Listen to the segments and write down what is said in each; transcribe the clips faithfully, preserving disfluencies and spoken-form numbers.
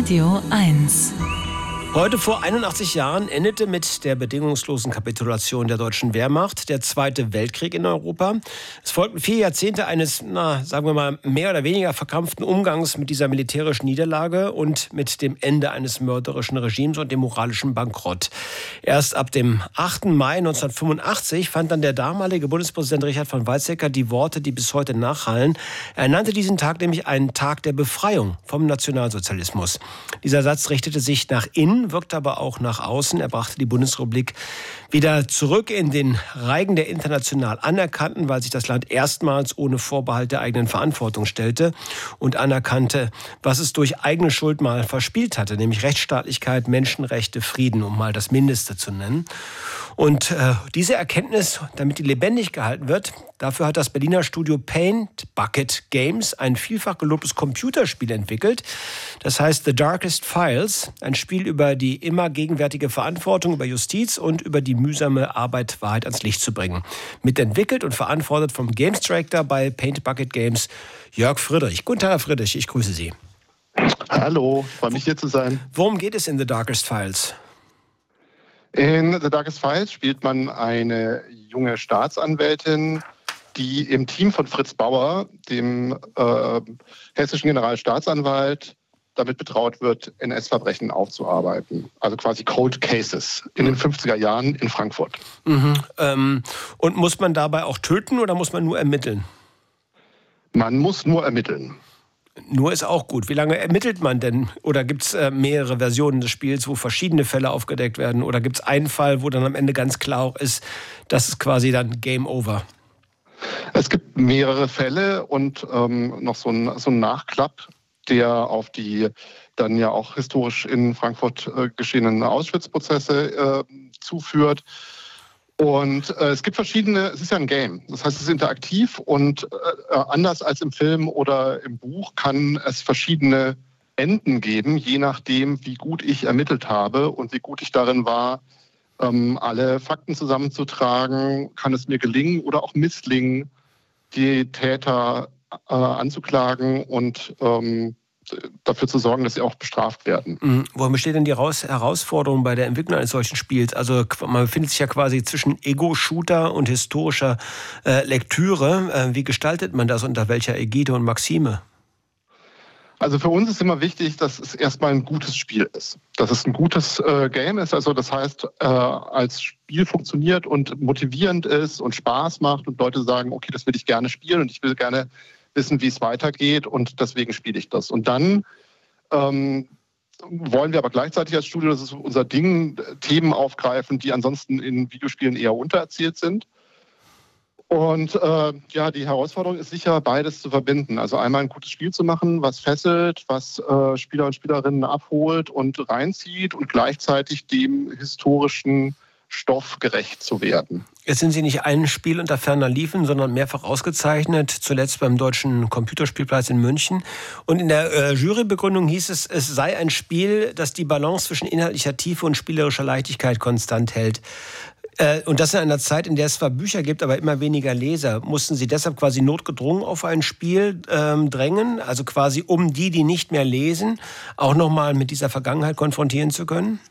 Radio eins. Heute vor einundachtzig Jahren endete mit der bedingungslosen Kapitulation der deutschen Wehrmacht der Zweite Weltkrieg in Europa. Es folgten vier Jahrzehnte eines, na, sagen wir mal, mehr oder weniger verkrampften Umgangs mit dieser militärischen Niederlage und mit dem Ende eines mörderischen Regimes und dem moralischen Bankrott. Erst ab dem achten Mai neunzehnhundertfünfundachtzig fand dann der damalige Bundespräsident Richard von Weizsäcker die Worte, die bis heute nachhallen. Er nannte diesen Tag nämlich einen Tag der Befreiung vom Nationalsozialismus. Dieser Satz richtete sich nach innen, wirkte aber auch nach außen. Er brachte die Bundesrepublik wieder zurück in den Reigen der international Anerkannten, weil sich das Land erstmals ohne Vorbehalt der eigenen Verantwortung stellte und anerkannte, was es durch eigene Schuld mal verspielt hatte, nämlich Rechtsstaatlichkeit, Menschenrechte, Frieden, um mal das Mindeste zu nennen. Und äh, diese Erkenntnis, damit die lebendig gehalten wird, dafür hat das Berliner Studio Paint Bucket Games ein vielfach gelobtes Computerspiel entwickelt. Das heißt The Darkest Files, ein Spiel über die immer gegenwärtige Verantwortung, über Justiz und über die mühsame Arbeit, Wahrheit ans Licht zu bringen. Mitentwickelt und verantwortet vom Games Director bei Paint Bucket Games, Jörg Friedrich. Guten Tag, Herr Friedrich, ich grüße Sie. Hallo, freue mich hier zu sein. Worum geht es in The Darkest Files? In The Darkest Files spielt man eine junge Staatsanwältin, die im Team von Fritz Bauer, dem äh, hessischen Generalstaatsanwalt, damit betraut wird, N S-Verbrechen aufzuarbeiten. Also quasi Cold Cases in den fünfziger Jahren in Frankfurt. Mhm. Ähm, und muss man dabei auch töten oder muss man nur ermitteln? Man muss nur ermitteln. Nur ist auch gut. Wie lange ermittelt man denn? Oder gibt es äh, mehrere Versionen des Spiels, wo verschiedene Fälle aufgedeckt werden? Oder gibt es einen Fall, wo dann am Ende ganz klar auch ist, das ist quasi dann Game Over? Es gibt mehrere Fälle und ähm, noch so ein, so ein Nachklapp, der auf die dann ja auch historisch in Frankfurt äh, geschehenen Auschwitz-Prozesse äh, zuführt. Und äh, es gibt verschiedene, es ist ja ein Game, das heißt, es ist interaktiv und äh, anders als im Film oder im Buch kann es verschiedene Enden geben, je nachdem, wie gut ich ermittelt habe und wie gut ich darin war, ähm, alle Fakten zusammenzutragen, kann es mir gelingen oder auch misslingen, die Täter äh, anzuklagen und ähm, dafür zu sorgen, dass sie auch bestraft werden. Mhm. Worin besteht denn die Herausforderung bei der Entwicklung eines solchen Spiels? Also man befindet sich ja quasi zwischen Ego-Shooter und historischer äh, Lektüre. Äh, wie gestaltet man das, unter welcher Ägide und Maxime? Also für uns ist immer wichtig, dass es erstmal ein gutes Spiel ist. Dass es ein gutes äh, Game ist. Also das heißt, äh, als Spiel funktioniert und motivierend ist und Spaß macht und Leute sagen, okay, das will ich gerne spielen und ich will gerne wissen, wie es weitergeht und deswegen spiele ich das. Und dann ähm, wollen wir aber gleichzeitig als Studio, das ist unser Ding, Themen aufgreifen, die ansonsten in Videospielen eher untererzählt sind. Und äh, ja, die Herausforderung ist sicher, beides zu verbinden. Also einmal ein gutes Spiel zu machen, was fesselt, was äh, Spieler und Spielerinnen abholt und reinzieht und gleichzeitig dem historischen Stoff gerecht zu werden. Jetzt sind Sie nicht ein Spiel unter ferner Liefen, sondern mehrfach ausgezeichnet, zuletzt beim Deutschen Computerspielpreis in München. Und in der äh, Jurybegründung hieß es, es sei ein Spiel, das die Balance zwischen inhaltlicher Tiefe und spielerischer Leichtigkeit konstant hält. Äh, und das in einer Zeit, in der es zwar Bücher gibt, aber immer weniger Leser. Mussten Sie deshalb quasi notgedrungen auf ein Spiel ähm, drängen? Also quasi, um die, die nicht mehr lesen, auch nochmal mit dieser Vergangenheit konfrontieren zu können?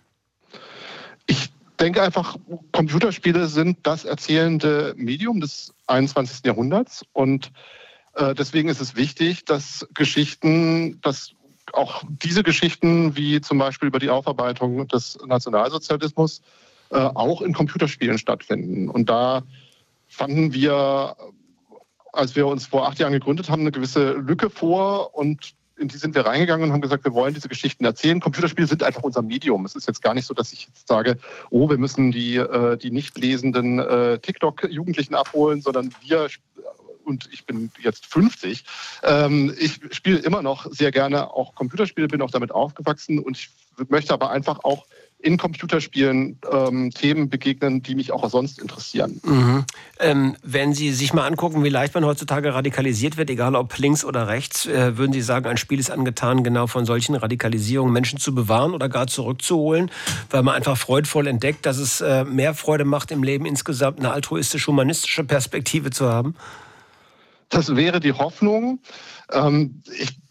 Ich Ich denke einfach, Computerspiele sind das erzählende Medium des einundzwanzigsten Jahrhunderts und äh, deswegen ist es wichtig, dass Geschichten, dass auch diese Geschichten wie zum Beispiel über die Aufarbeitung des Nationalsozialismus äh, auch in Computerspielen stattfinden. Und da fanden wir, als wir uns vor acht Jahren gegründet haben, eine gewisse Lücke vor und in die sind wir reingegangen und haben gesagt, wir wollen diese Geschichten erzählen. Computerspiele sind einfach unser Medium. Es ist jetzt gar nicht so, dass ich jetzt sage, oh, wir müssen die, äh, die nicht lesenden äh, TikTok-Jugendlichen abholen, sondern wir, und ich bin jetzt fünfzig, ähm, ich spiele immer noch sehr gerne auch Computerspiele, bin auch damit aufgewachsen und ich möchte aber einfach auch in Computerspielen ähm, Themen begegnen, die mich auch sonst interessieren. Mhm. Ähm, wenn Sie sich mal angucken, wie leicht man heutzutage radikalisiert wird, egal ob links oder rechts, äh, würden Sie sagen, ein Spiel ist angetan, genau von solchen Radikalisierungen Menschen zu bewahren oder gar zurückzuholen, weil man einfach freudvoll entdeckt, dass es äh, mehr Freude macht, im Leben insgesamt eine altruistisch-humanistische Perspektive zu haben? Das wäre die Hoffnung. Ähm, ich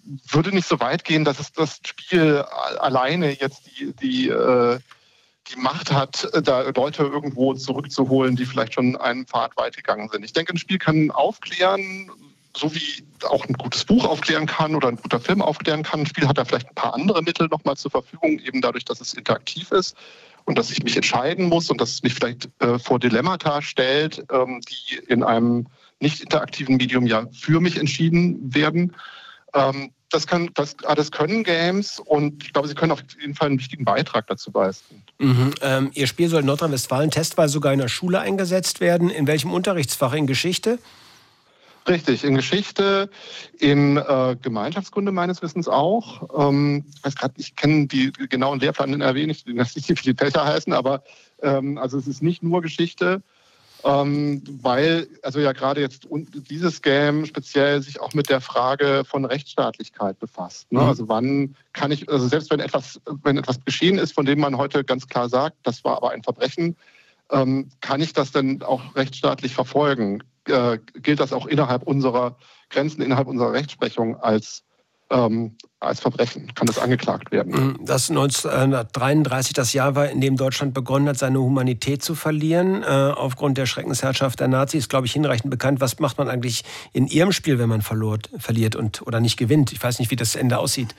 würde nicht so weit gehen, dass es das Spiel alleine jetzt die, die, äh, die Macht hat, da Leute irgendwo zurückzuholen, die vielleicht schon einen Pfad weit gegangen sind. Ich denke, ein Spiel kann aufklären, so wie auch ein gutes Buch aufklären kann oder ein guter Film aufklären kann. Ein Spiel hat da vielleicht ein paar andere Mittel nochmal zur Verfügung, eben dadurch, dass es interaktiv ist und dass ich mich entscheiden muss und dass es mich vielleicht äh, vor Dilemmata stellt, ähm, die in einem nicht interaktiven Medium ja für mich entschieden werden. Ähm, das, kann, das, das können Games und ich glaube, sie können auf jeden Fall einen wichtigen Beitrag dazu leisten. Mhm. Ähm, Ihr Spiel soll in Nordrhein-Westfalen testweise sogar in der Schule eingesetzt werden. In welchem Unterrichtsfach? In Geschichte? Richtig, in Geschichte, in äh, Gemeinschaftskunde meines Wissens auch. Ähm, ich weiß grad, ich kenne die genauen Lehrpläne in N R W nicht, die nicht wie die Fächer heißen, aber ähm, also es ist nicht nur Geschichte, ähm, weil also ja gerade jetzt dieses Game speziell sich auch mit der Frage von Rechtsstaatlichkeit befasst. Ne? Mhm. Also wann kann ich, also selbst wenn etwas, wenn etwas geschehen ist, von dem man heute ganz klar sagt, das war aber ein Verbrechen, ähm, kann ich das denn auch rechtsstaatlich verfolgen? Äh, gilt das auch innerhalb unserer Grenzen, innerhalb unserer Rechtsprechung als, ähm, als Verbrechen? Kann das angeklagt werden? Das neunzehnhundertdreiunddreißig das Jahr war, in dem Deutschland begonnen hat, seine Humanität zu verlieren, äh, aufgrund der Schreckensherrschaft der Nazis, glaube ich, hinreichend bekannt. Was macht man eigentlich in Ihrem Spiel, wenn man verlor, verliert und, oder nicht gewinnt? Ich weiß nicht, wie das Ende aussieht.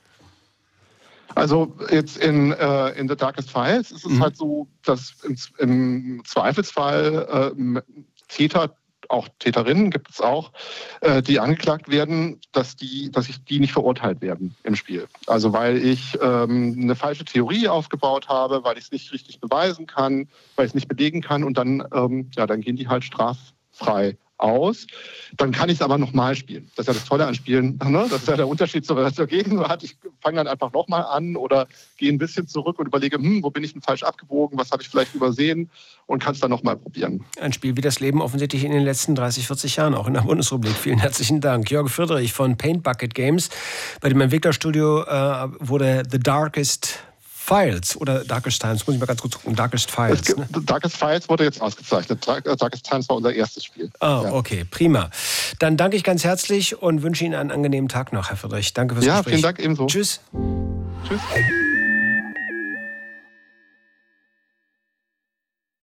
Also jetzt in, äh, in The Darkest Files ist es mhm. halt so, dass im, im Zweifelsfall äh, Täter, auch Täterinnen gibt es auch, äh, die angeklagt werden, dass die, dass ich die nicht verurteilt werden im Spiel. Also weil ich ähm, eine falsche Theorie aufgebaut habe, weil ich es nicht richtig beweisen kann, weil ich es nicht belegen kann und dann, ähm, ja, dann gehen die halt straffrei aus. Dann kann ich es aber nochmal spielen. Das ist ja das Tolle an Spielen. Ne? Das ist ja der Unterschied zur, zur Gegenwart. Ich fange dann einfach nochmal an oder gehe ein bisschen zurück und überlege, hm, wo bin ich denn falsch abgebogen, was habe ich vielleicht übersehen und kann es dann nochmal probieren. Ein Spiel wie das Leben offensichtlich in den letzten dreißig, vierzig Jahren, auch in der Bundesrepublik. Vielen herzlichen Dank. Jörg Friedrich von Paint Bucket Games. Bei dem Entwicklerstudio äh, wurde The Darkest Files oder Darkest Times, muss ich mal ganz kurz gucken, Darkest Files. Gibt, ne? Darkest Files wurde jetzt ausgezeichnet. Darkest Times war unser erstes Spiel. Ah, ja. Okay, prima. Dann danke ich ganz herzlich und wünsche Ihnen einen angenehmen Tag noch, Herr Friedrich. Danke fürs ja, Gespräch. Ja, vielen Dank ebenso. Tschüss. Tschüss.